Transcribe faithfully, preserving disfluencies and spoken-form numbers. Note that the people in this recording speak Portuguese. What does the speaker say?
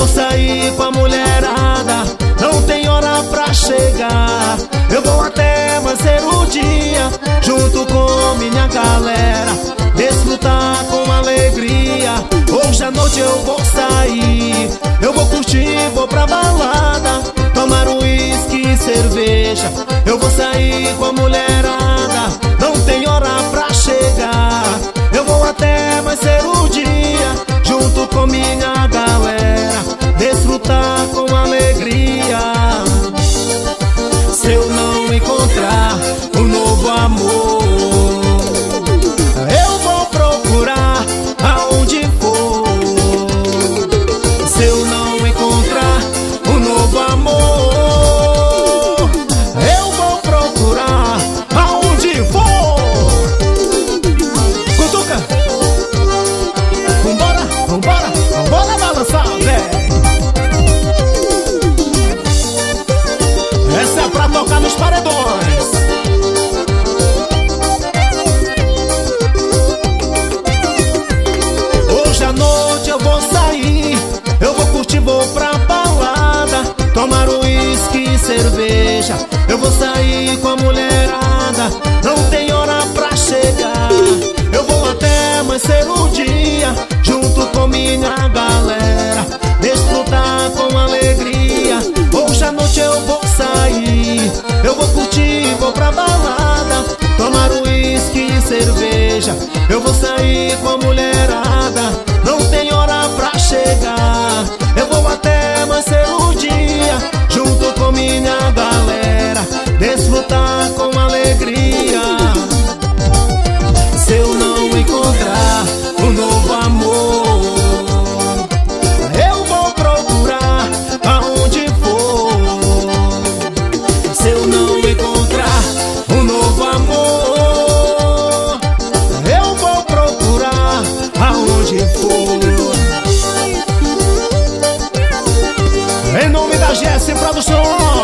vou sair com a mulherada, não tem hora pra chegar. Eu vou até amanhecer o dia, junto com minha galera, desfrutar com alegria. Hoje à noite eu vou sair, eu vou curtir, vou pra balada, tomar uísque e cerveja. Eu vou sair com a mulherada, não tem hora pra chegar. Eu vou até amanhecer o dia, junto com minha galera, desfrutar com alegria. Se eu não encontrar um novo amor, eu vou procurar aonde for. Se eu não encontrar um novo amor, eu vou procurar aonde for. Cutuca! Vambora, vambora, vambora balançar, véi. Essa é pra tocar nos paredões. Hoje à noite eu vou sair, eu vou curtir, vou pra balada, tomar uísque e cerveja. Eu vou sair com a mulherada, não tem hora pra chegar. Eu vou até amanhecer o dia, junto com minha galera, desfrutar com alegria. Hoje à noite eu vou sair, eu vou curtir, vou pra balada, tomar uísque e cerveja. Eu vou sair com a mulherada, não tem hora pra chegar. Eu vou até amanhecer o dia, junto com minha galera, desfrutar com alegria. Se eu não encontrar um novo amor, eu vou procurar aonde for. Se eu não encontrar um novo amor, eu vou procurar aonde for. Em nome da G S Produções.